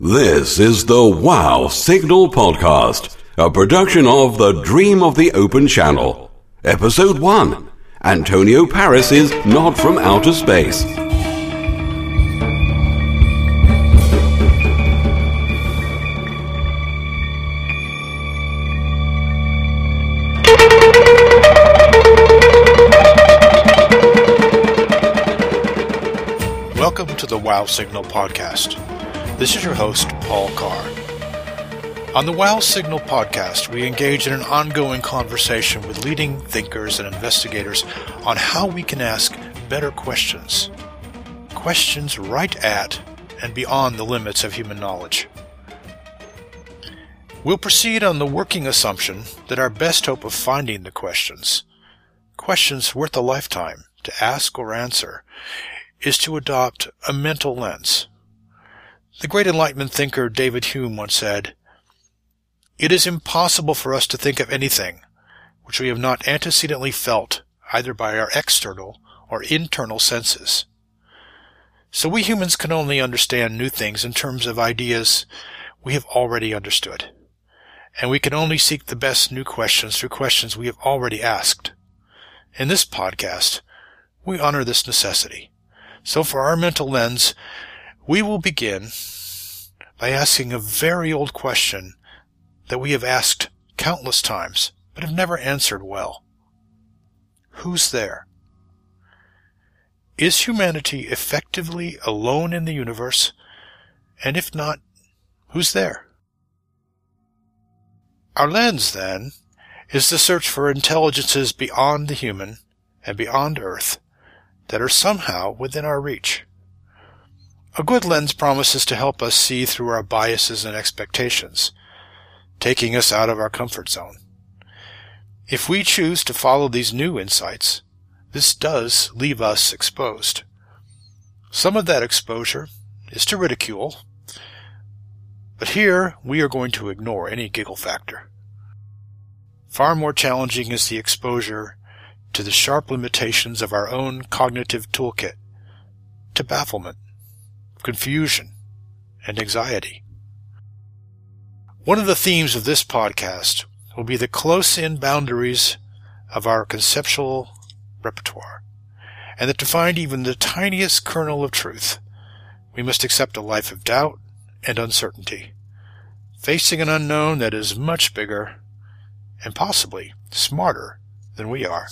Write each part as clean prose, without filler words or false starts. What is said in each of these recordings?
This is the Wow Signal Podcast, a production of the Dream of the Open Channel. Episode 1, Antonio Paris is not from outer space. Welcome to the Wow Signal Podcast. This is your host, Paul Carr. On the Wow Signal Podcast, we engage in an ongoing conversation with leading thinkers and investigators on how we can ask better questions. Questions right at and beyond the limits of human knowledge. We'll proceed on the working assumption that our best hope of finding the questions worth a lifetime to ask or answer, is to adopt a mental lens. The great Enlightenment thinker David Hume once said, "It is impossible for us to think of anything which we have not antecedently felt either by our external or internal senses." So we humans can only understand new things in terms of ideas we have already understood. And we can only seek the best new questions through questions we have already asked. In this podcast, we honor this necessity. So for our mental lens, we will begin by asking a very old question that we have asked countless times, but have never answered well. Who's there? Is humanity effectively alone in the universe? And if not, who's there? Our lens, then, is the search for intelligences beyond the human and beyond Earth that are somehow within our reach. A good lens promises to help us see through our biases and expectations, taking us out of our comfort zone. If we choose to follow these new insights, this does leave us exposed. Some of that exposure is to ridicule, but here we are going to ignore any giggle factor. Far more challenging is the exposure to the sharp limitations of our own cognitive toolkit, to bafflement, confusion, and anxiety. One of the themes of this podcast will be the close-in boundaries of our conceptual repertoire, and that to find even the tiniest kernel of truth, we must accept a life of doubt and uncertainty, facing an unknown that is much bigger and possibly smarter than we are.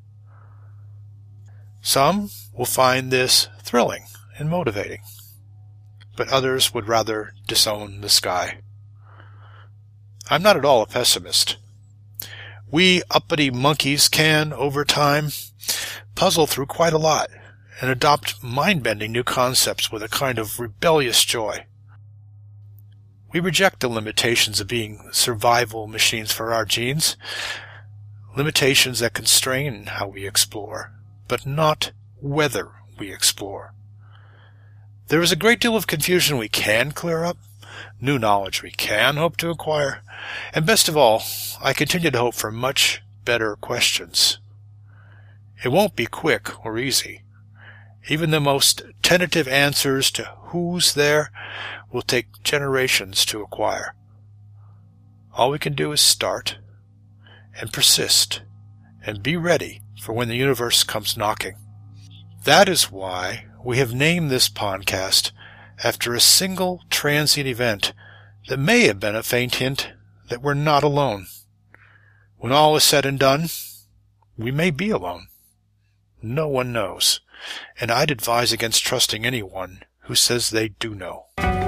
Some will find this thrilling and motivating, but others would rather disown the sky. I'm not at all a pessimist. We uppity monkeys can, over time, puzzle through quite a lot and adopt mind-bending new concepts with a kind of rebellious joy. We reject the limitations of being survival machines for our genes, limitations that constrain how we explore, but not whether we explore. There is a great deal of confusion we can clear up, new knowledge we can hope to acquire, and best of all, I continue to hope for much better questions. It won't be quick or easy. Even the most tentative answers to who's there will take generations to acquire. All we can do is start and persist and be ready for when the universe comes knocking. That is why we have named this podcast after a single transient event that may have been a faint hint that we're not alone. When all is said and done, we may be alone. No one knows, and I'd advise against trusting anyone who says they do know.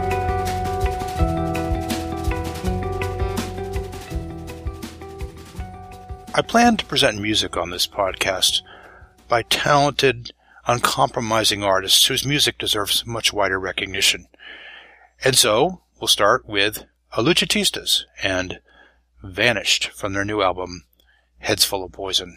I plan to present music on this podcast by talented, uncompromising artists whose music deserves much wider recognition. And so, we'll start with Aluchatistas and Vanished from their new album, Heads Full of Poison.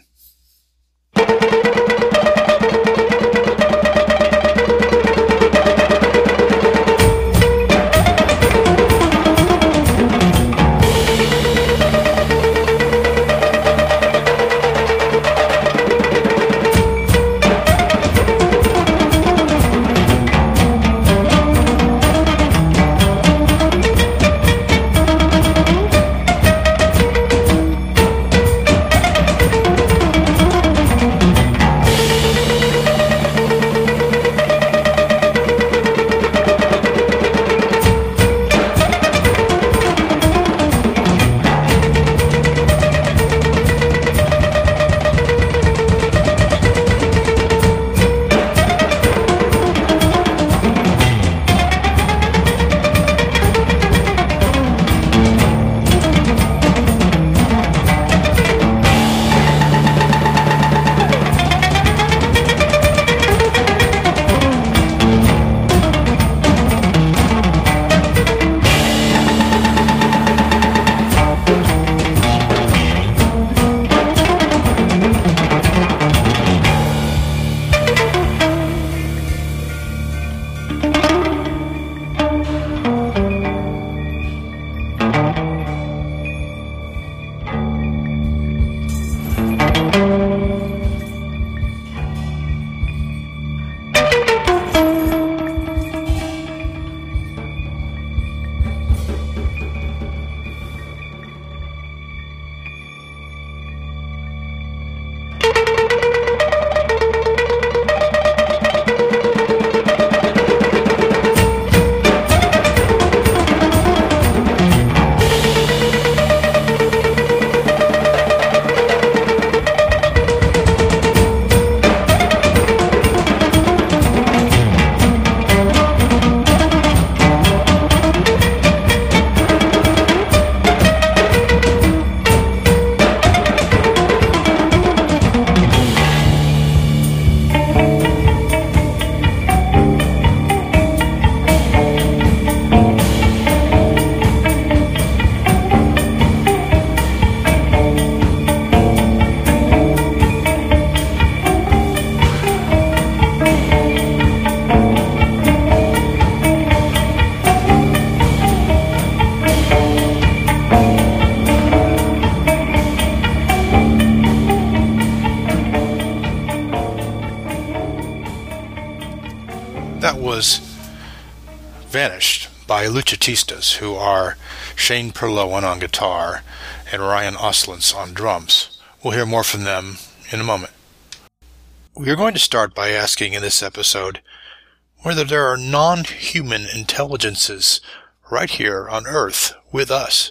Vanished by Luchatistas, who are Shane Perlowan on guitar and Ryan Oslins on drums. We'll hear more from them in a moment. We are going to start by asking in this episode whether there are non-human intelligences right here on Earth with us.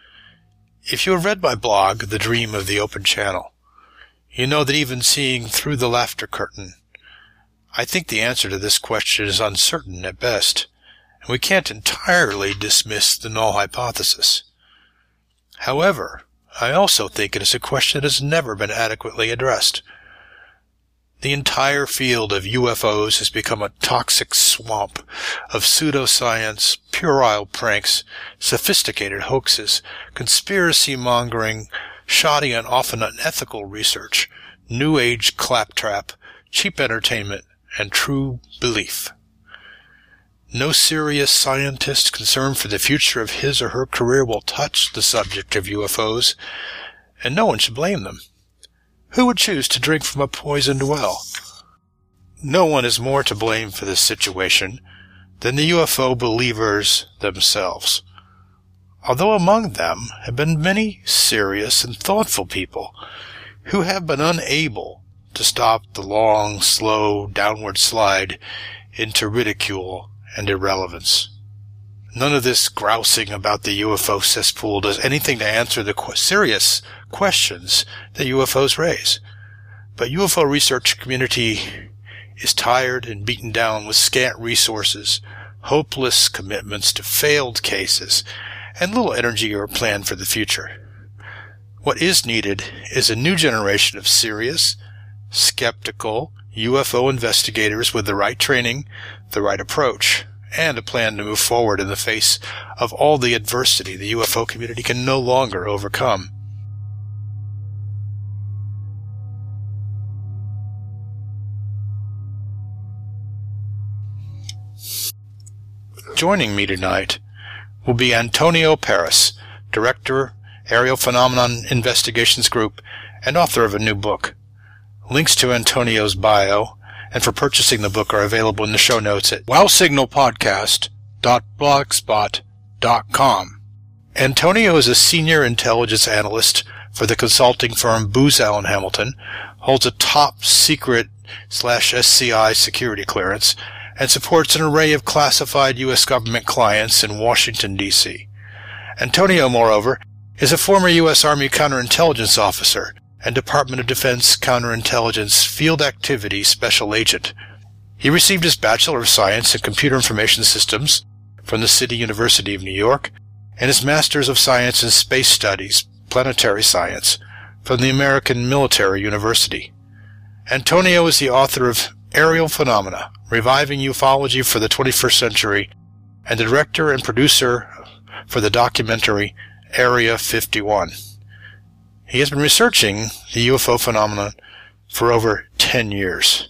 If you have read my blog, The Dream of the Open Channel, you know that even seeing through the laughter curtain, I think the answer to this question is uncertain at best, and we can't entirely dismiss the null hypothesis. However, I also think it is a question that has never been adequately addressed. The entire field of UFOs has become a toxic swamp of pseudoscience, puerile pranks, sophisticated hoaxes, conspiracy-mongering, shoddy and often unethical research, New Age claptrap, cheap entertainment, and true belief. No serious scientist concerned for the future of his or her career will touch the subject of UFOs, and no one should blame them. Who would choose to drink from a poisoned well? No one is more to blame for this situation than the UFO believers themselves, although among them have been many serious and thoughtful people who have been unable to stop the long, slow downward slide into ridicule and irrelevance. None of this grousing about the UFO cesspool does anything to answer the serious questions that UFOs raise. But UFO research community is tired and beaten down with scant resources, hopeless commitments to failed cases, and little energy or plan for the future. What is needed is a new generation of serious, skeptical UFO investigators with the right training, the right approach, and a plan to move forward in the face of all the adversity the UFO community can no longer overcome. Joining me tonight will be Antonio Paris, Director, Aerial Phenomenon Investigations Group, and author of a new book. Links to Antonio's bio and for purchasing the book are available in the show notes at wowsignalpodcast.blogspot.com. Antonio is a senior intelligence analyst for the consulting firm Booz Allen Hamilton, holds a top-secret/SCI security clearance, and supports an array of classified U.S. government clients in Washington, D.C. Antonio, moreover, is a former U.S. Army counterintelligence officer and Department of Defense Counterintelligence Field Activity Special Agent. He received his Bachelor of Science in Computer Information Systems from the City University of New York and his Master's of Science in Space Studies, Planetary Science, from the American Military University. Antonio is the author of Aerial Phenomena, Reviving Ufology for the 21st Century, and the director and producer for the documentary Area 51. He has been researching the UFO phenomenon for over 10 years.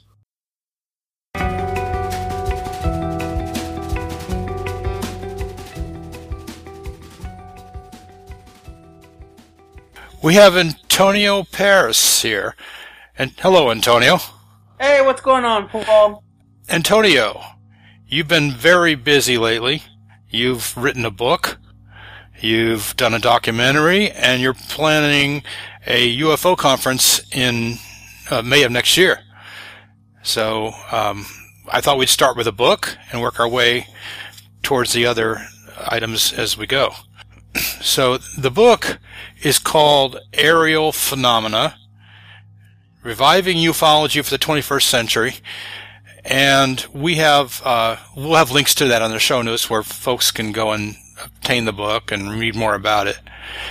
We have Antonio Paris here. And hello, Antonio. Hey, what's going on, Paul? Antonio, you've been very busy lately. You've written a book. You've done a documentary, and you're planning a UFO conference in May of next year. So I thought we'd start with a book and work our way towards the other items as we go. So the book is called Aerial Phenomena, Reviving Ufology for the 21st Century, and we'll have links to that on the show notes where folks can go and obtain the book and read more about it.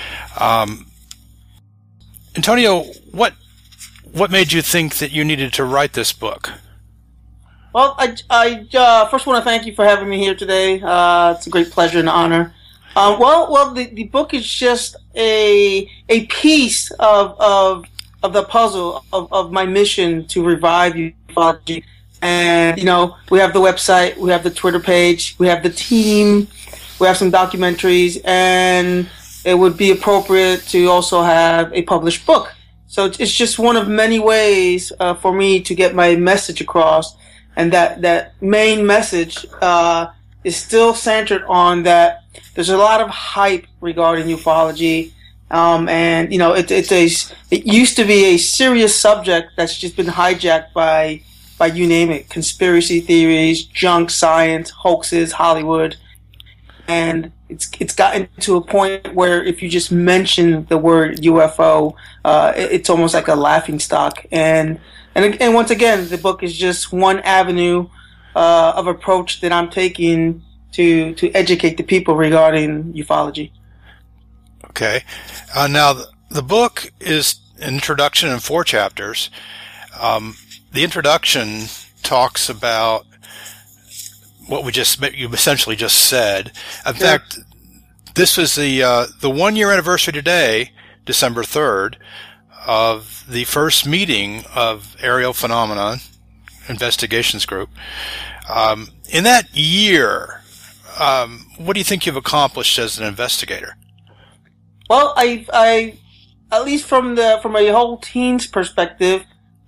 Antonio, what made you think that you needed to write this book? Well, I first want to thank you for having me here today. It's a great pleasure and honor. The book is just a piece of the puzzle of my mission to revive ufology. And, we have the website, we have the Twitter page, we have the team, we have some documentaries, and it would be appropriate to also have a published book. So it's just one of many ways for me to get my message across. And that main message is still centered on that. There's a lot of hype regarding ufology, and it used to be a serious subject that's just been hijacked by you name it, conspiracy theories, junk science, hoaxes, Hollywood, and it's gotten to a point where if you just mention the word UFO, it's almost like a laughingstock. And once again, the book is just one avenue of approach that I'm taking to educate the people regarding ufology. Okay. Now, the book is an introduction in 4 chapters. The introduction talks about what you essentially just said. In fact, this was the 1-year anniversary today, December 3rd, of the first meeting of Aerial Phenomena Investigations Group. In that year, what do you think you've accomplished as an investigator? Well, I at least from a whole team's perspective,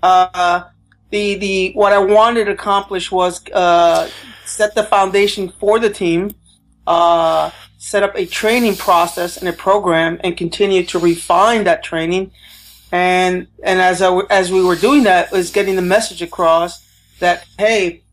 the what I wanted to accomplish was set the foundation for the team, set up a training process and a program, and continue to refine that training. And as we were doing that, was getting the message across that, hey,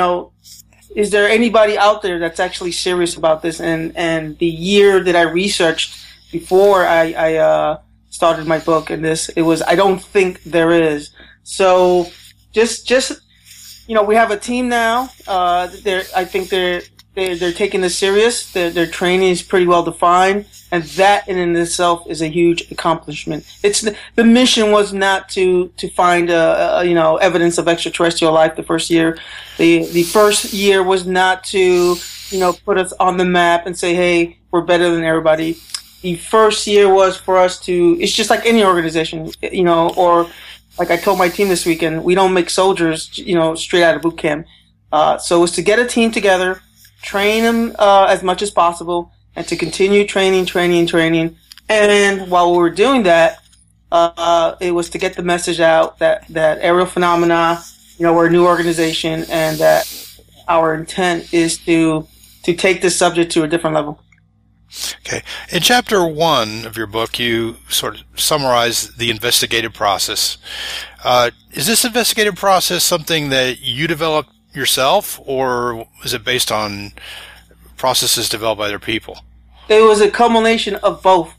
is there anybody out there that's actually serious about this? And the year that I researched before I started my book and it was, I don't think there is. So just we have a team now. I think they're taking this serious. Their training is pretty well defined, and that in itself is a huge accomplishment. It's the mission was not to find evidence of extraterrestrial life the first year. The first year was not to put us on the map and say, hey, we're better than everybody. The first year was for us to. It's just like any organization, or like I told my team this weekend, we don't make soldiers, straight out of boot camp. So it's to get a team together, train them as much as possible, and to continue training. And while we were doing that, it was to get the message out that Aerial Phenomena, we're a new organization, and that our intent is to take this subject to a different level. Okay. In chapter 1 of your book, you sort of summarize the investigative process. Is this investigative process something that you developed yourself, or is it based on processes developed by other people? It was a culmination of both.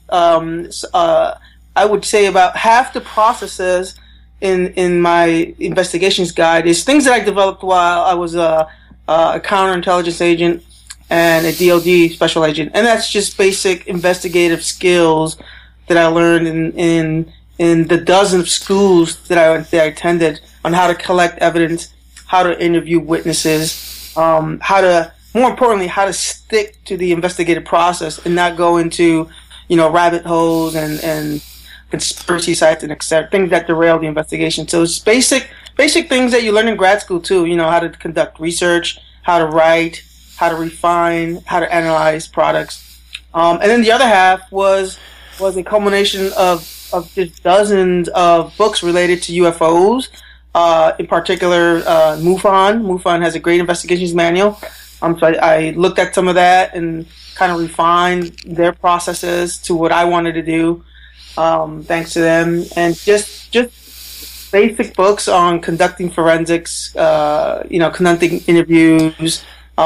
I would say about half the processes in my investigations guide is things that I developed while I was a counterintelligence agent and a DoD special agent, and that's just basic investigative skills that I learned in the dozen of schools that I attended on how to collect evidence, how to interview witnesses, more importantly, how to stick to the investigative process and not go into, rabbit holes and conspiracy sites and etc. Things that derail the investigation. So it's basic things that you learn in grad school too. How to conduct research, how to write, how to refine, how to analyze products. And then the other half was a culmination of just dozens of books related to UFOs. In particular, MUFON. MUFON has a great investigations manual. So I looked at some of that and kind of refined their processes to what I wanted to do, thanks to them. And just basic books on conducting forensics, conducting interviews,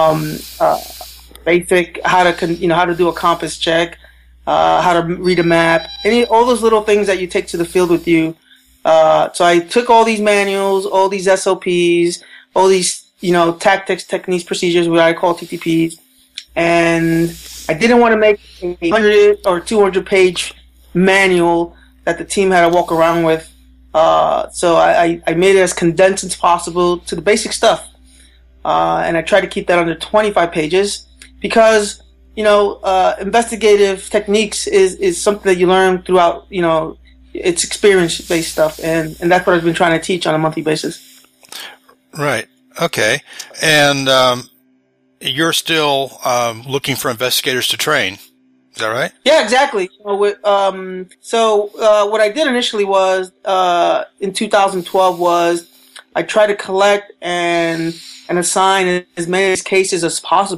basic how to do a compass check, how to read a map, all those little things that you take to the field with you. So I took all these manuals, all these SOPs, all these tactics, techniques, procedures, what I call TTPs, and I didn't want to make a 100 or 200 page manual that the team had to walk around with. So I made it as condensed as possible to the basic stuff. And I tried to keep that under 25 pages because, investigative techniques is something that you learn throughout, it's experience-based stuff. And that's what I've been trying to teach on a monthly basis. Right. Okay. And you're still looking for investigators to train. Is that right? Yeah, exactly. So what I did initially was, in 2012 was I tried to collect and assign as many cases as possible.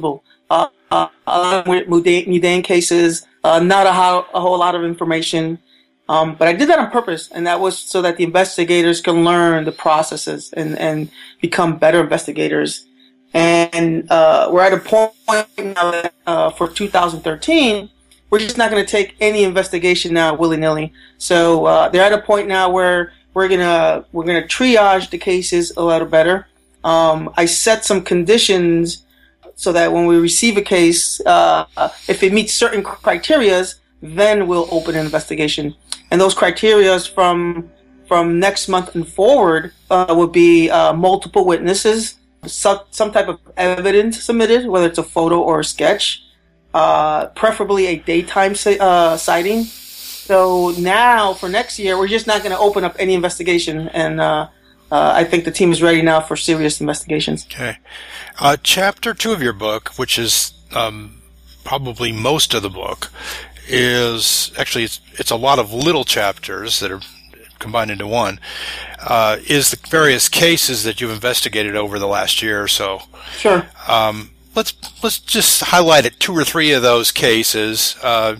Mundane cases, not a whole lot of information. But I did that on purpose, and that was so that the investigators can learn the processes and become better investigators. And we're at a point now that for 2013, we're just not going to take any investigation now willy-nilly. So they're at a point now where we're gonna triage the cases a little better. I set some conditions so that when we receive a case, if it meets certain criterias, then we'll open an investigation. And those criterias from next month and forward would be multiple witnesses, some type of evidence submitted, whether it's a photo or a sketch, preferably a daytime sighting. So now for next year, we're just not going to open up any investigation, and I think the team is ready now for serious investigations. Okay. Chapter 2 of your book, which is probably most of the book, is actually it's a lot of little chapters that are combined into one, is the various cases that you've investigated over the last year or so. Sure. Let's just highlight 2 or 3 of those cases,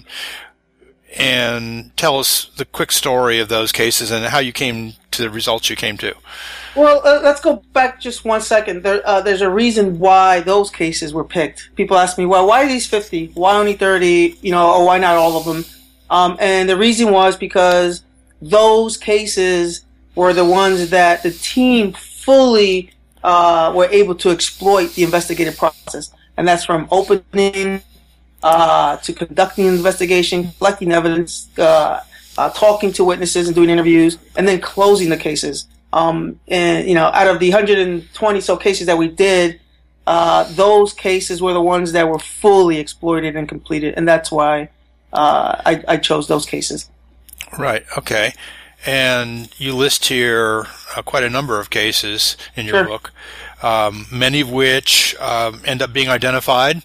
and tell us the quick story of those cases and how you came to the results you came to. Well, let's go back just 1 second. There's a reason why those cases were picked. People ask me, well, why are these 50? Why only 30? Or why not all of them? And the reason was because those cases were the ones that the team fully were able to exploit the investigative process. And that's from opening to conducting an investigation, collecting evidence, talking to witnesses and doing interviews, and then closing the cases. And out of the 120 so cases that we did, those cases were the ones that were fully exploited and completed, and that's why I chose those cases. Right. Okay. And you list here quite a number of cases in your book, many of which end up being identified,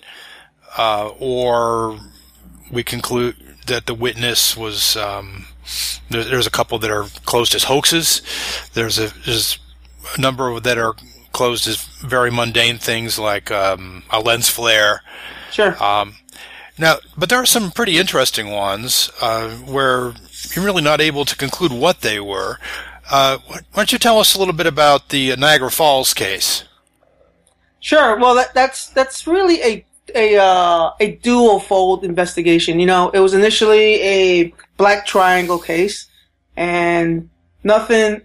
or we conclude that the witness was. There's a couple that are closed as hoaxes. There's a number that are closed as very mundane things like a lens flare. Sure. Now, but there are some pretty interesting ones where you're really not able to conclude what they were. Why don't you tell us a little bit about the Niagara Falls case? Sure. Well, that's really a dual-fold investigation. It was initially a Black Triangle case, and nothing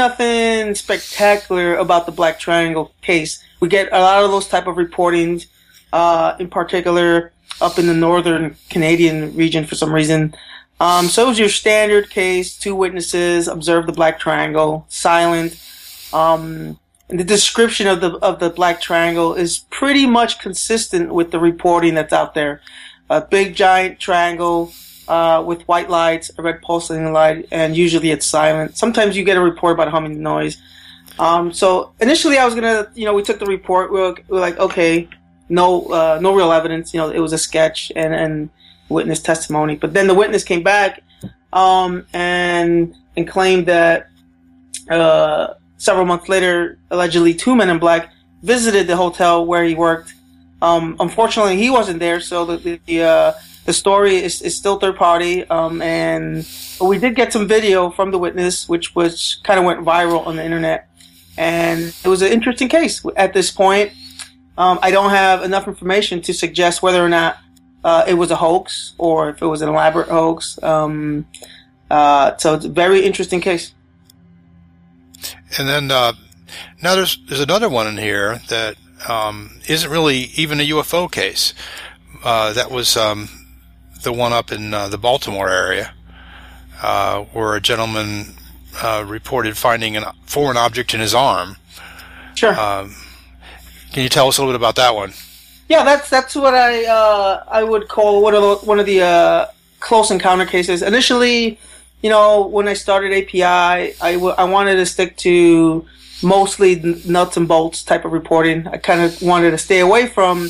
spectacular about the Black Triangle case. We get a lot of those type of reportings, in particular up in the northern Canadian region for some reason. So it was your standard case, 2 witnesses, observed the Black Triangle, silent. And the description of the Black Triangle is pretty much consistent with the reporting that's out there. A big giant triangle with white lights, a red pulsating light, and usually it's silent. Sometimes you get a report about humming noise. So initially I was we took the report. We were like, okay, no real evidence. It was a sketch and witness testimony. But then the witness came back and claimed that several months later, allegedly 2 men in black visited the hotel where he worked. Unfortunately, he wasn't there, so the story is still third party. But we did get some video from the witness, which kind of went viral on the internet, and it was an interesting case. At this point, I don't have enough information to suggest whether or not it was a hoax or if it was an elaborate hoax. So it's a very interesting case. And then now there's another one in here that isn't really even a UFO case. That was the one up in the Baltimore area, where a gentleman reported finding a foreign object in his arm. Sure. Can you tell us a little bit about that one? Yeah, that's what I would call one of the close encounter cases. Initially, when I started API, I wanted to stick to mostly nuts and bolts type of reporting. I kind of wanted to stay away from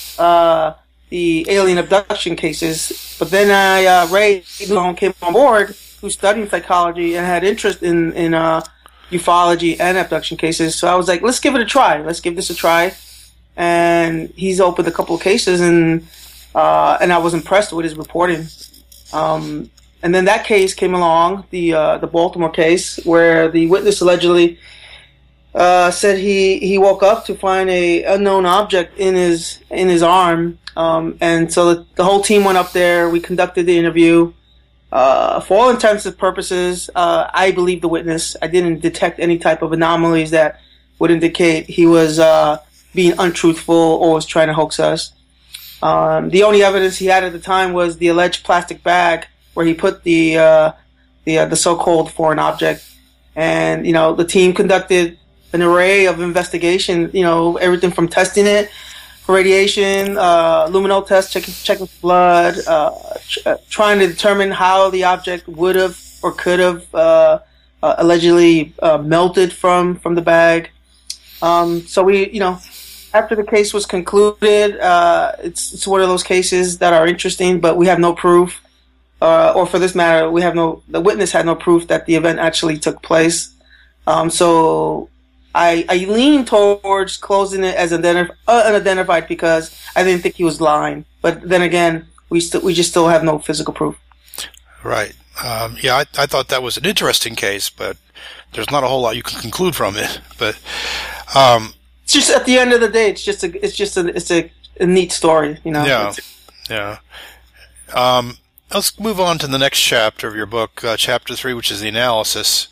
the alien abduction cases. But then Ray came on board, who's studying psychology and had interest in ufology and abduction cases. So I was like, let's give it a try. Let's give this a try. and he's opened a couple of cases, and I was impressed with his reporting. And then that case came along, the Baltimore case, where the witness allegedly said he woke up to find a unknown object in his arm, and so the whole team went up there. We conducted the interview. For all intents and purposes, I believe the witness. I didn't detect any type of anomalies that would indicate he was being untruthful or was trying to hoax us. The only evidence he had at the time was the alleged plastic bag where he put the so-called foreign object. And the team conducted an array of investigation. Everything from testing it for radiation, luminol tests, checking blood, trying to determine how the object would have or could have allegedly melted from the bag. So we, after the case was concluded, it's one of those cases that are interesting, but we have no proof, or for this matter, the witness had no proof that the event actually took place. So I lean towards closing it as unidentified because I didn't think he was lying. But then again, we just still have no physical proof. Right. I thought that was an interesting case, but there's not a whole lot you can conclude from it. But it's just at the end of the day, it's a neat story, Yeah. Let's move on to the next chapter of your book, chapter 3, which is the analysis.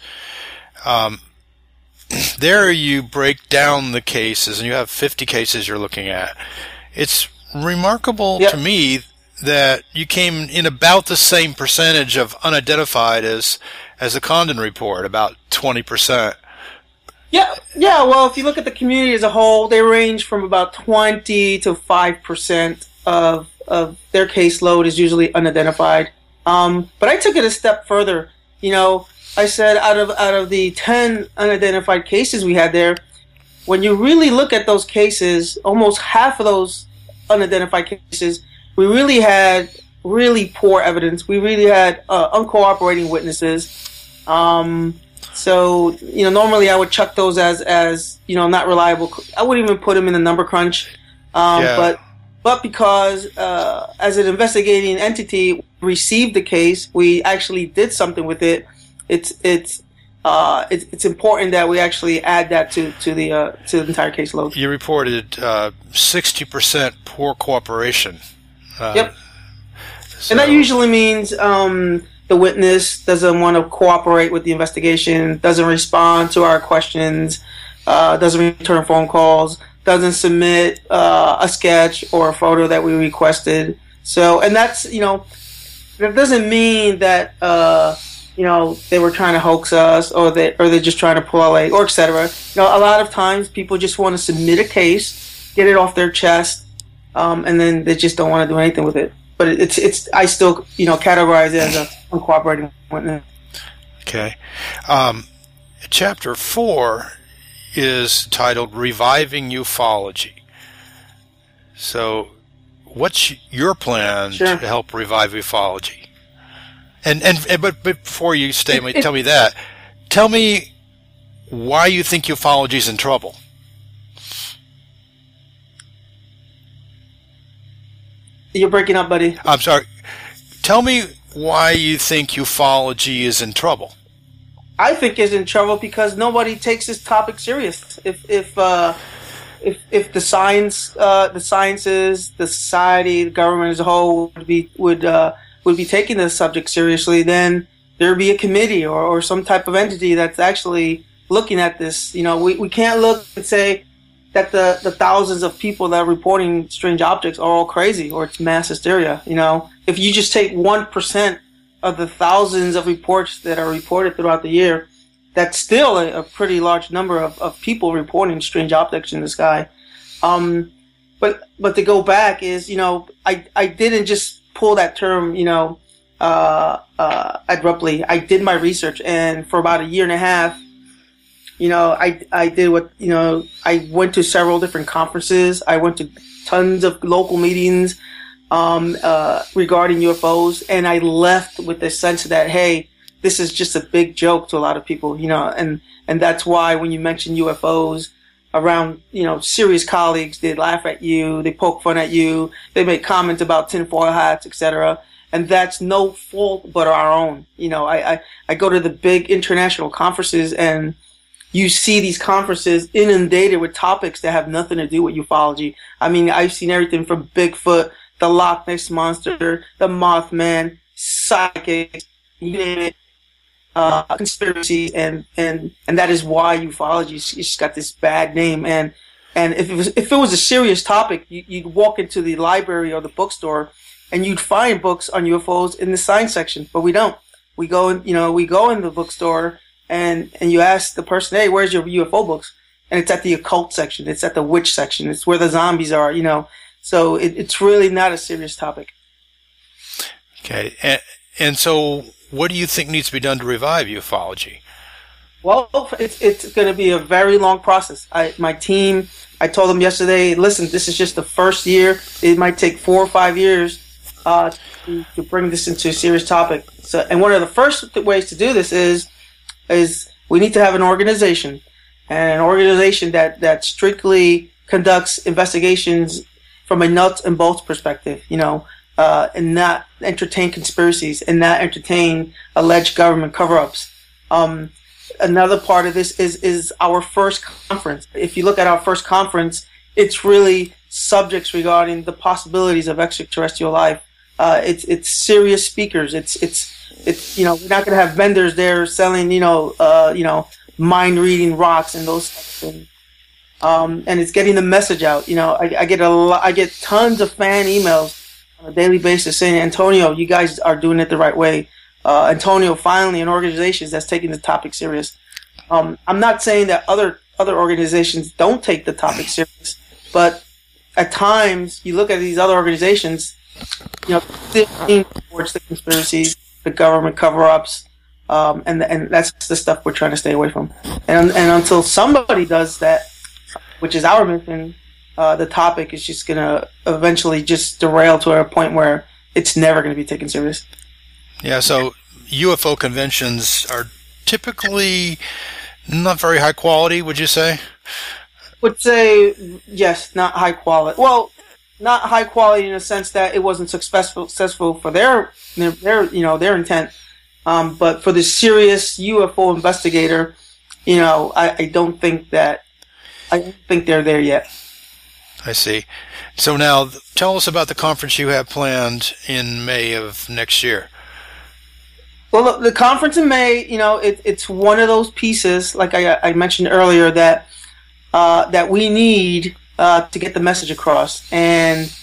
There you break down the cases, and you have 50 cases you're looking at. It's remarkable to me that you came in about the same percentage of unidentified as the Condon report, about 20%. Yeah. Well, if you look at the community as a whole, they range from about 20 to 5% of their caseload is usually unidentified. But I took it a step further. I said out of the 10 unidentified cases we had there, when you really look at those cases, almost half of those unidentified cases, we really had really poor evidence. We really had uncooperating witnesses. So normally I would chuck those as not reliable. I wouldn't even put them in the number crunch. But because as an investigating entity received the case, we actually did something with it. It's important that we actually add that to the entire caseload. You reported 60% poor cooperation. Yep. And that usually means the witness doesn't want to cooperate with the investigation, doesn't respond to our questions, doesn't return phone calls, doesn't submit a sketch or a photo that we requested. So, and that's that doesn't mean that they were trying to hoax us, or they're just trying to pull our leg, or etc. A lot of times people just want to submit a case, get it off their chest, and then they just don't want to do anything with it. But it's I still categorize it as a uncooperating witness. Okay. Chapter 4 is titled "Reviving Ufology." So, what's your plan to help revive ufology? But before you tell me that, tell me why you think ufology is in trouble. You're breaking up, buddy. I'm sorry. Tell me why you think ufology is in trouble. I think it's in trouble because nobody takes this topic serious. If the science, the sciences, the society, the government as a whole would be taking this subject seriously, then there'd be a committee or some type of entity that's actually looking at this. We can't look and say that the thousands of people that are reporting strange objects are all crazy or it's mass hysteria. If you just take 1% of the thousands of reports that are reported throughout the year, that's still a pretty large number of people reporting strange objects in the sky. But to go back is, I didn't just pull that term, abruptly. I did my research, and for about a year and a half, I did what, I went to several different conferences. I went to tons of local meetings regarding UFOs, and I left with the sense that, hey, this is just a big joke to a lot of people, and that's why when you mention UFOs, around, serious colleagues. They laugh at you, they poke fun at you, they make comments about tinfoil hats, etc. And that's no fault but our own. I go to the big international conferences, and you see these conferences inundated with topics that have nothing to do with ufology. I mean, I've seen everything from Bigfoot, the Loch Ness Monster, the Mothman, psychics, you name it, conspiracies, and that is why ufology has just got this bad name. And if it was a serious topic, you'd walk into the library or the bookstore, and you'd find books on UFOs in the science section, but we don't. We go in the bookstore, and you ask the person, hey, where's your UFO books? And it's at the occult section. It's at the witch section. It's where the zombies are, So it's really not a serious topic. Okay. And so what do you think needs to be done to revive ufology? Well, it's going to be a very long process. My team, I told them yesterday, listen, this is just the first year. It might take 4 or 5 years to bring this into a serious topic. So, and one of the first ways to do this is we need to have an organization, and an organization that strictly conducts investigations from a nuts and bolts perspective, and not entertain conspiracies and not entertain alleged government cover-ups. Another part of this is our first conference. If you look at our first conference, it's really subjects regarding the possibilities of extraterrestrial life. It's serious speakers. It's we're not going to have vendors there selling mind reading rocks and those types of things. And it's getting the message out. I get tons of fan emails on a daily basis saying, Antonio, you guys are doing it the right way. Antonio, finally, an organization that's taking the topic serious. I'm not saying that other organizations don't take the topic serious, but at times you look at these other organizations, they're leaning towards the conspiracies, the government cover-ups, and that's the stuff we're trying to stay away from. And until somebody does that, which is our mission, the topic is just going to eventually just derail to a point where it's never going to be taken serious. Yeah, so UFO conventions are typically not very high quality, would you say? Would say, yes, not high quality. Well, not high quality in the sense that it wasn't successful for their intent. But for the serious UFO investigator, I don't think they're there yet. I see. So now, tell us about the conference you have planned in May of next year. Well, look, the conference in May, it's one of those pieces, like I mentioned earlier, that we need to get the message across. And,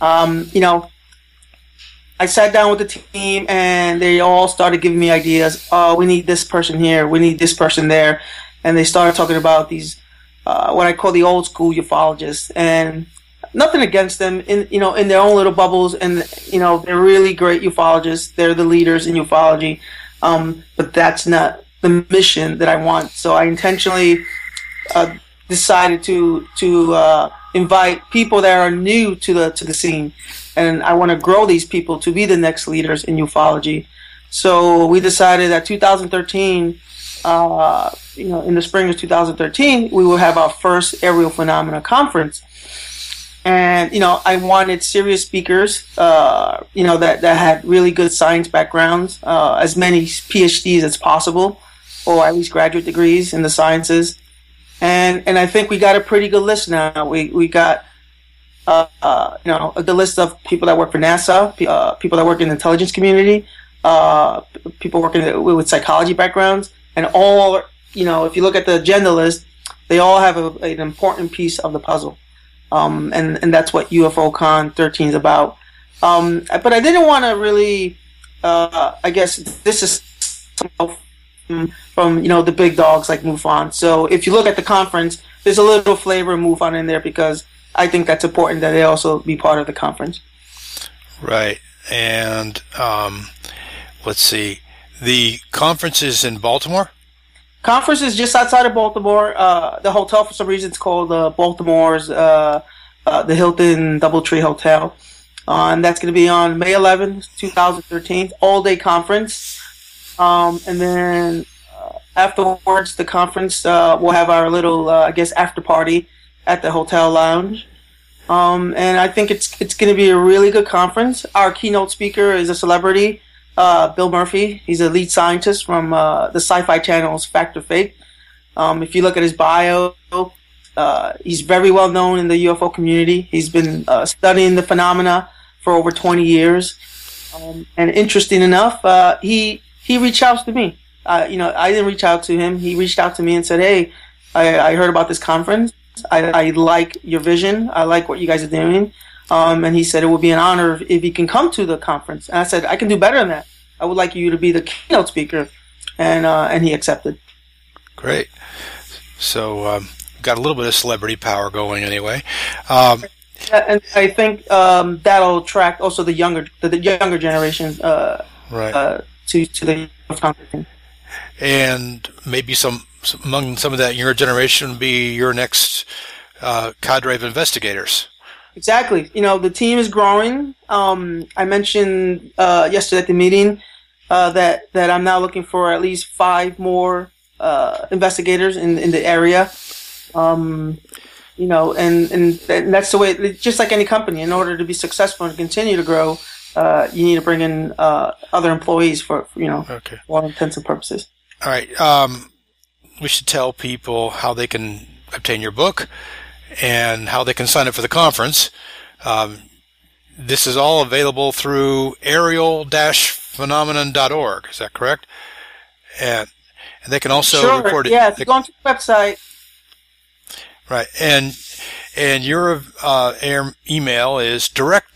I sat down with the team, and they all started giving me ideas. Oh, we need this person here. We need this person there. And they started talking about these, what I call the old school ufologists. And nothing against them in their own little bubbles. And, they're really great ufologists. They're the leaders in ufology. But that's not the mission that I want. So I intentionally, decided to invite people that are new to the scene, and I want to grow these people to be the next leaders in ufology. So we decided that 2013, in the spring of 2013, we will have our first Aerial Phenomena Conference, and I wanted serious speakers, that had really good science backgrounds, as many PhDs as possible, or at least graduate degrees in the sciences. And I think we got a pretty good list now. We got a good list of people that work for NASA, people that work in the intelligence community, people working with psychology backgrounds, and all, if you look at the agenda list, they all have an important piece of the puzzle. And that's what UFOCon 13 is about. But I didn't want to really, I guess this is from the big dogs like MUFON. So if you look at the conference, there's a little flavor of MUFON in there because I think that's important that they also be part of the conference. Right. And let's see, the conference is in Baltimore? Conference is just outside of Baltimore. The hotel, for some reason, is called Baltimore's the Hilton Doubletree Hotel. And that's going to be on May 11th, 2013, all-day conference. And then afterwards the conference, we'll have our little, I guess, after party at the hotel lounge. And I think it's going to be a really good conference. Our keynote speaker is a celebrity, Bill Murphy. He's a lead scientist from the Sci-Fi Channel's Fact or Fake. If you look at his bio, he's very well known in the UFO community. He's been studying the phenomena for over 20 years. And interesting enough, he reached out to me. I didn't reach out to him. He reached out to me and said, "Hey, I heard about this conference. I like your vision. I like what you guys are doing." And he said it would be an honor if you can come to the conference. And I said, "I can do better than that. I would like you to be the keynote speaker." And he accepted. Great. So got a little bit of celebrity power going anyway. And I think that'll attract also the younger generation right. To the conference. And maybe among some of that younger generation be your next cadre of investigators. Exactly. The team is growing. I mentioned yesterday at the meeting that I'm now looking for at least 5 more investigators in the area. And that's the way. Just like any company, in order to be successful and continue to grow, you need to bring in other employees for all intents and purposes. All right. We should tell people how they can obtain your book and how they can sign up for the conference. This is all available through aerial-phenomenon.org. Is that correct? And they can also record it. Yeah, if you go onto the website. Right. And your email is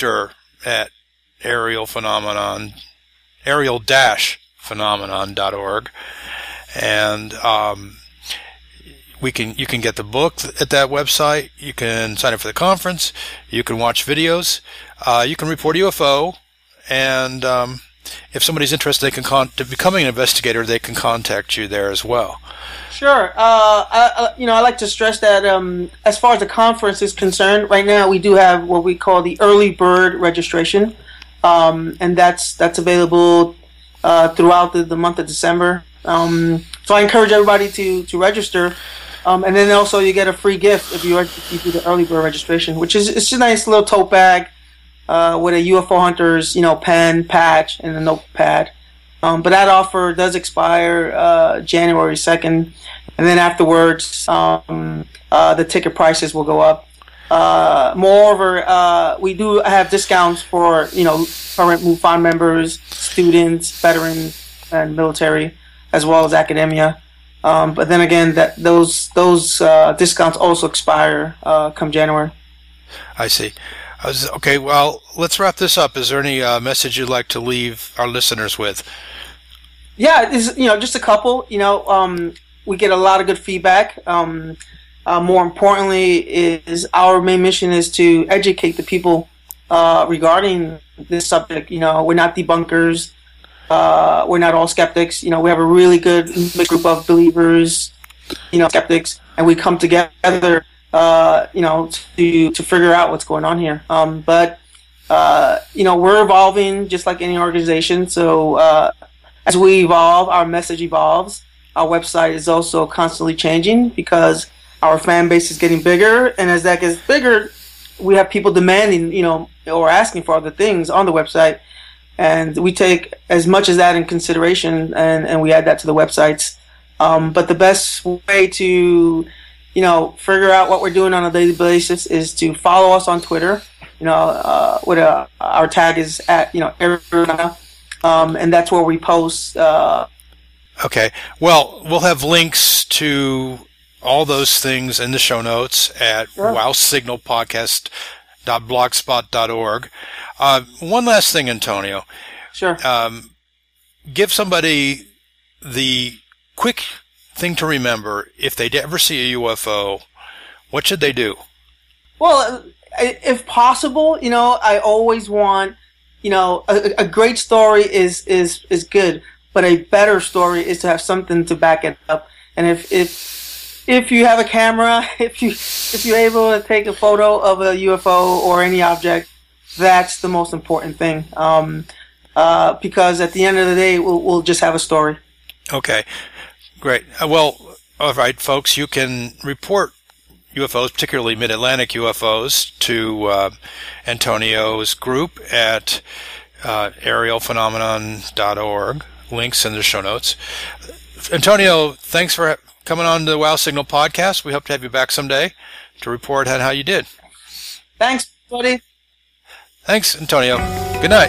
director@aerial-phenomenon.org. And you can get the book at that website. You can sign up for the conference. You can watch videos. You can report UFO. And if somebody's interested, in becoming an investigator, they can contact you there as well. Sure. I like to stress that as far as the conference is concerned, right now we do have what we call the early bird registration, and that's available throughout the month of December. So I encourage everybody to register, and then also you get a free gift if you do the early bird registration, which is it's a nice little tote bag with a UFO Hunters pen, patch, and a notepad. But that offer does expire January 2nd, and then afterwards the ticket prices will go up. Moreover, we do have discounts for current MUFON members, students, veterans, and military, as well as academia. But then again, those discounts also expire come January. I see. Okay, well, let's wrap this up. Is there any message you'd like to leave our listeners with? Yeah, just a couple. We get a lot of good feedback. More importantly, is our main mission is to educate the people regarding this subject. We're not debunkers. We're not all skeptics. We have a really good mixed group of believers, skeptics, and we come together, to figure out what's going on here. But we're evolving just like any organization. So as we evolve, our message evolves. Our website is also constantly changing because our fan base is getting bigger, and as that gets bigger, we have people demanding, or asking for other things on the website. And we take as much as that in consideration, and we add that to the websites. But the best way to, figure out what we're doing on a daily basis is to follow us on Twitter. Our tag is at, Arizona, and that's where we post. Okay. Well, we'll have links to all those things in the show notes at wowsignalpodcast.blogspot.org. One last thing, Antonio. Sure. Give somebody the quick thing to remember if they ever see a UFO. What should they do? Well, if possible, I always want, a great story is good, but a better story is to have something to back it up. And if you have a camera, if you're able to take a photo of a UFO or any object, that's the most important thing. Because at the end of the day, we'll just have a story. Okay. Great. Well, all right, folks, you can report UFOs, particularly mid-Atlantic UFOs, to Antonio's group at aerialphenomenon.org. Links in the show notes. Antonio, thanks for coming on the Wow Signal podcast. We hope to have you back someday to report on how you did. Thanks, buddy. Thanks, Antonio. Good night.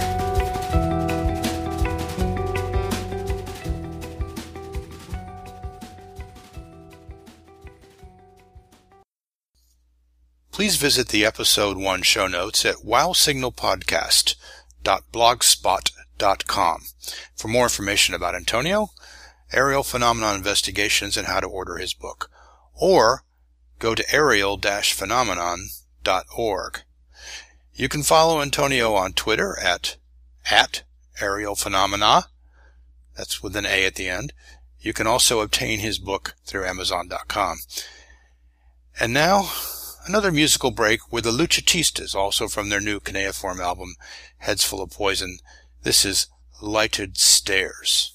Please visit the episode 1 show notes at wowsignalpodcast.blogspot.com for more information about Antonio, aerial phenomenon investigations, and how to order his book. Or go to aerial-phenomenon.org. You can follow Antonio on Twitter at aerialphenomena. That's with an A at the end. You can also obtain his book through Amazon.com. And now, another musical break with the Luchatistas, also from their new cuneiform album, Heads Full of Poison. This is Lighted Stairs.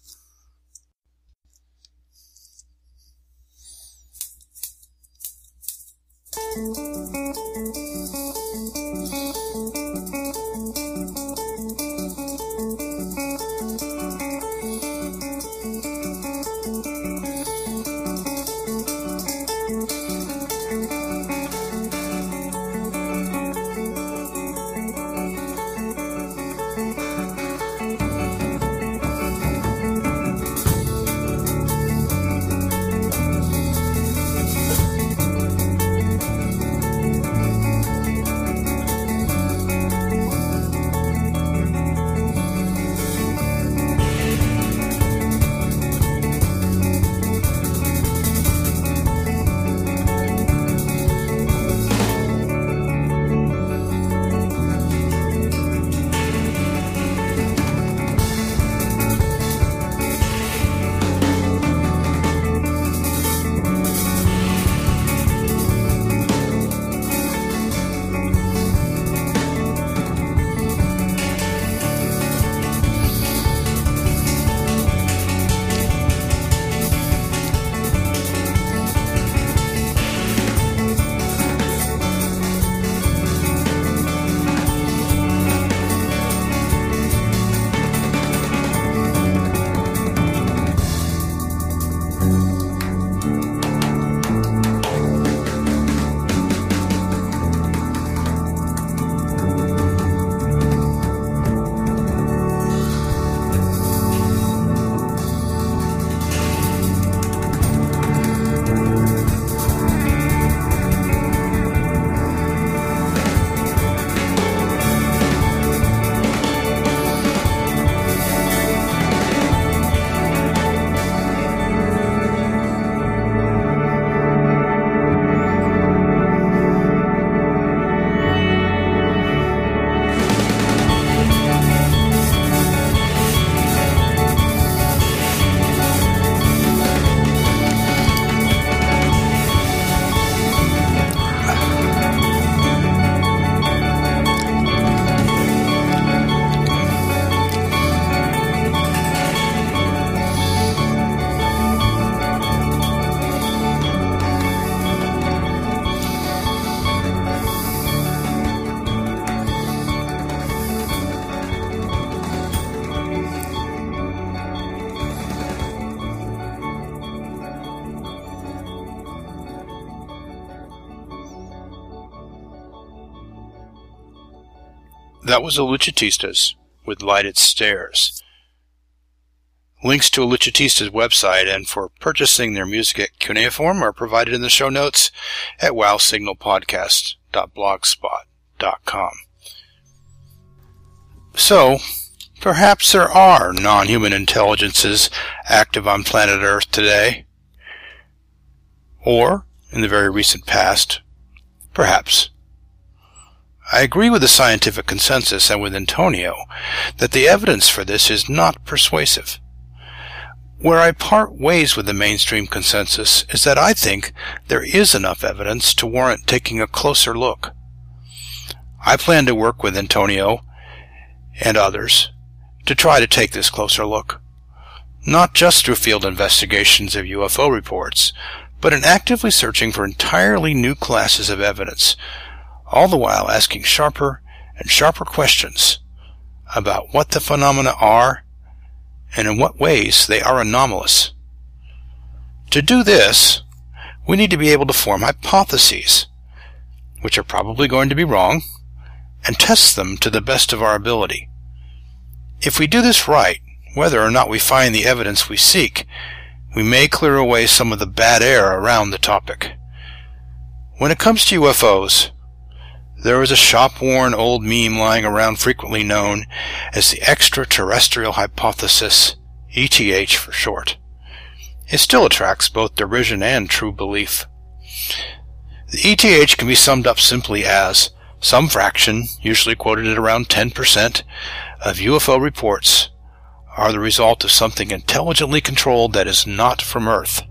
That was the Luchatistas with Lighted Stairs. Links to a Luchatistas website and for purchasing their music at cuneiform are provided in the show notes at wowsignalpodcast.blogspot.com. So, perhaps there are non-human intelligences active on planet Earth today. Or, in the very recent past, perhaps. I agree with the scientific consensus and with Antonio that the evidence for this is not persuasive. Where I part ways with the mainstream consensus is that I think there is enough evidence to warrant taking a closer look. I plan to work with Antonio and others to try to take this closer look. not just through field investigations of UFO reports, but in actively searching for entirely new classes of evidence, all the while asking sharper and sharper questions about what the phenomena are and in what ways they are anomalous. To do this, we need to be able to form hypotheses, which are probably going to be wrong, and test them to the best of our ability. If we do this right, whether or not we find the evidence we seek, we may clear away some of the bad air around the topic. When it comes to UFOs, there is a shop-worn old meme lying around frequently known as the extraterrestrial hypothesis, ETH for short. It still attracts both derision and true belief. The ETH can be summed up simply as some fraction, usually quoted at around 10%, of UFO reports are the result of something intelligently controlled that is not from Earth.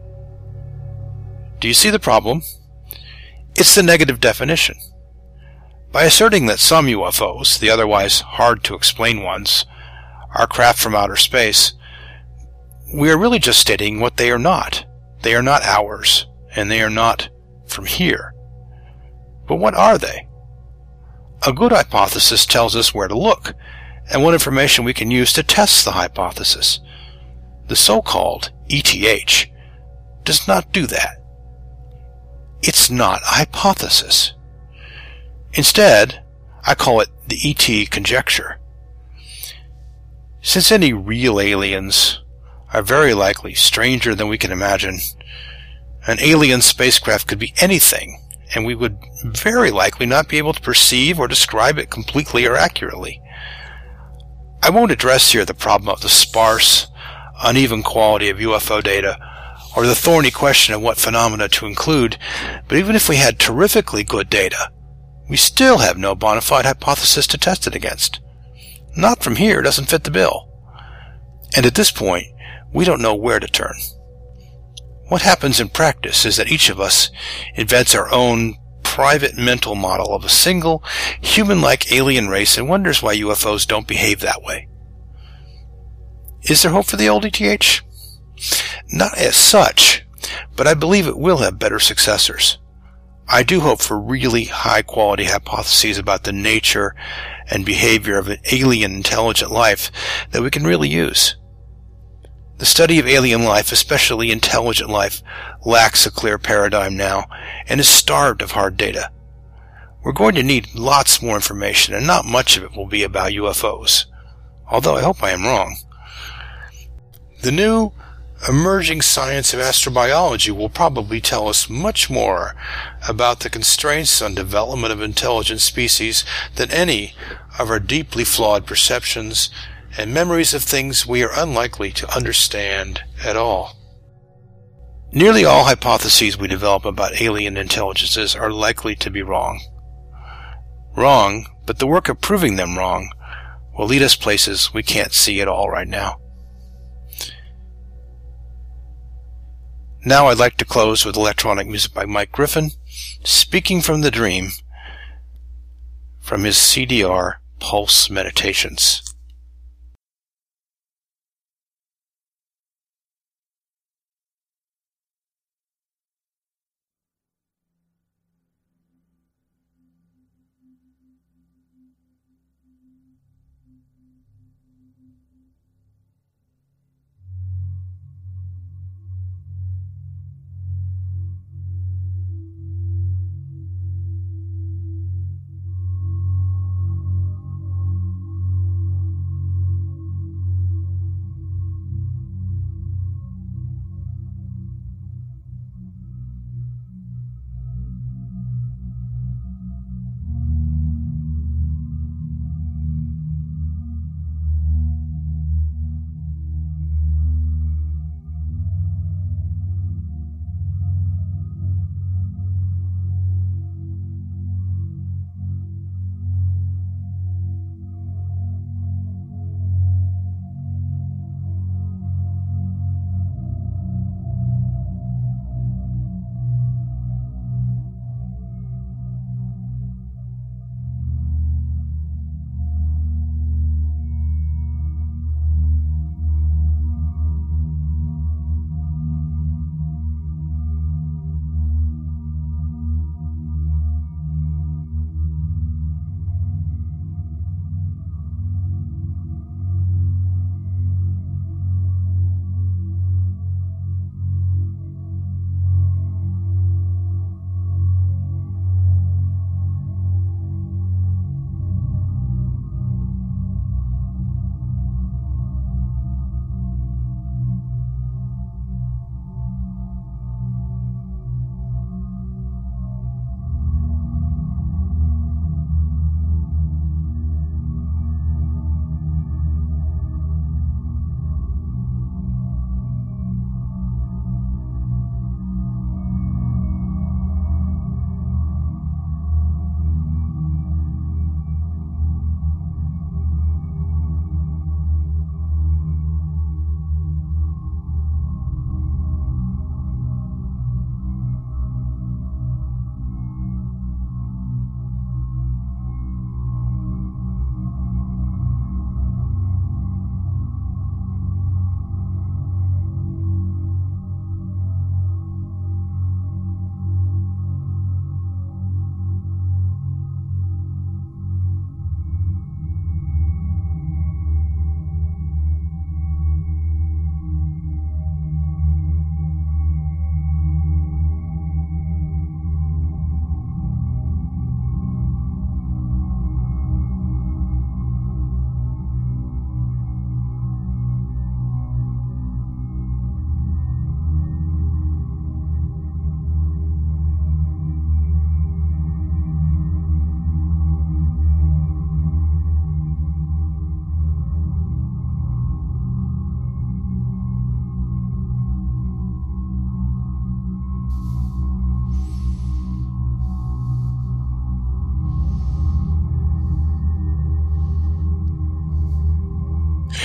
Do you see the problem? It's the negative definition. By asserting that some UFOs, the otherwise hard-to-explain ones, are craft from outer space, we are really just stating what they are not. They are not ours, and they are not from here. But what are they? A good hypothesis tells us where to look, and what information we can use to test the hypothesis. The so-called ETH does not do that. It's not a hypothesis. Instead, I call it the ET conjecture. Since any real aliens are very likely stranger than we can imagine, an alien spacecraft could be anything, and we would very likely not be able to perceive or describe it completely or accurately. I won't address here the problem of the sparse, uneven quality of UFO data, or the thorny question of what phenomena to include, but even if we had terrifically good data, we still have no bona fide hypothesis to test it against. Not from here doesn't fit the bill. And at this point, we don't know where to turn. What happens in practice is that each of us invents our own private mental model of a single, human-like alien race and wonders why UFOs don't behave that way. Is there hope for the old ETH? Not as such, but I believe it will have better successors. I do hope for really high-quality hypotheses about the nature and behavior of an alien intelligent life that we can really use. The study of alien life, especially intelligent life, lacks a clear paradigm now and is starved of hard data. We're going to need lots more information, and not much of it will be about UFOs, although I hope I am wrong. The new emerging science of astrobiology will probably tell us much more about the constraints on development of intelligent species than any of our deeply flawed perceptions and memories of things we are unlikely to understand at all. Nearly all hypotheses we develop about alien intelligences are likely to be wrong. Wrong, but the work of proving them wrong will lead us places we can't see at all right now. Now I'd like to close with electronic music by Mike Griffin, Speaking from the Dream, from his CDR Pulse Meditations.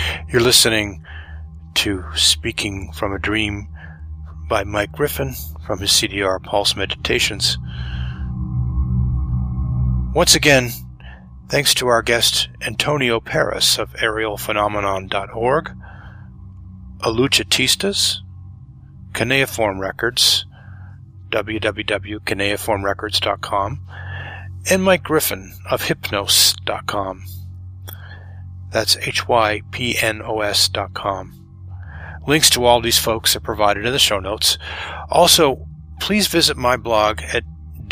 You're listening to Speaking from a Dream by Mike Griffin from his CDR Pulse Meditations. Once again, thanks to our guest Antonio Paris of aerialphenomenon.org, Aluchatistas, Cuneiform Records, www.cuneiformrecords.com, and Mike Griffin of Hypnos.com. That's HYPNOS.com. Links to all these folks are provided in the show notes. Please visit my blog at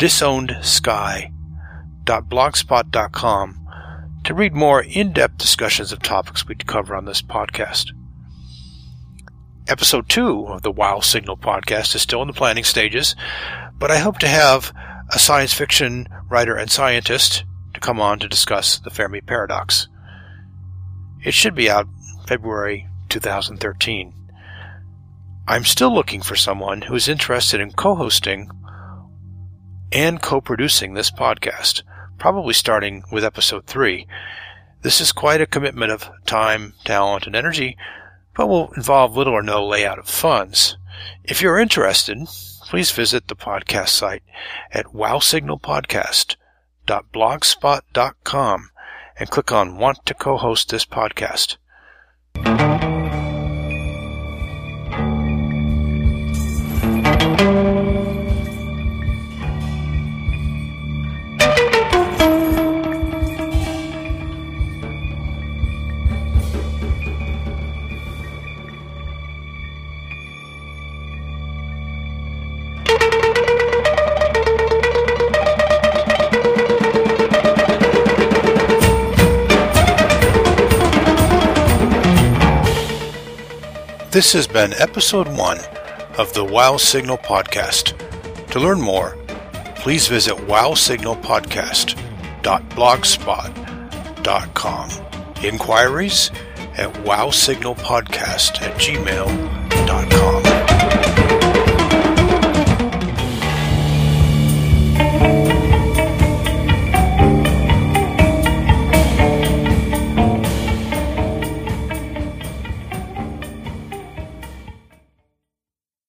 disownedsky.blogspot.com to read more in-depth discussions of topics we cover on this podcast. Episode 2 of the Wow Signal podcast is still in the planning stages, but I hope to have a science fiction writer and scientist to come on to discuss the Fermi Paradox. It should be out February 2013. I'm still looking for someone who is interested in co-hosting and co-producing this podcast, probably starting with episode 3. This is quite a commitment of time, talent, and energy, but will involve little or no layout of funds. If you're interested, please visit the podcast site at wowsignalpodcast.blogspot.com and click on Want to Co-host this podcast. This has been episode 1 of the Wow Signal podcast. To learn more, please visit wowsignalpodcast.blogspot.com. Inquiries at wowsignalpodcast@gmail.com.